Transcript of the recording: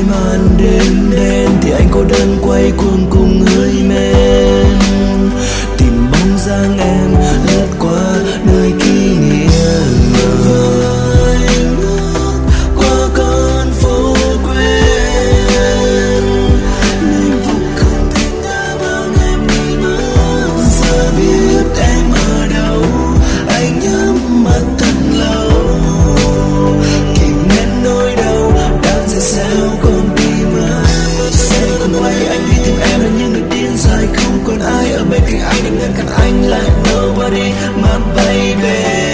màn đêm đen thì anh cô đơn quay cuồng cùng hơi men, tìm bóng dáng em lướt qua nơi kỷ niệm. Anh bước qua con phố quen, nơi vô cùng thanh thả mang em đi mất. Giờ biết em ở đâu, anh nhắm mắt thật lâu, kìm nén nỗi đau đang dần sao con tim anh. Sẽ còn quay anh đi tìm em là như người điên dại, không còn ai ở bên cạnh anh để ngăn cản anh lại. Nobody my baby.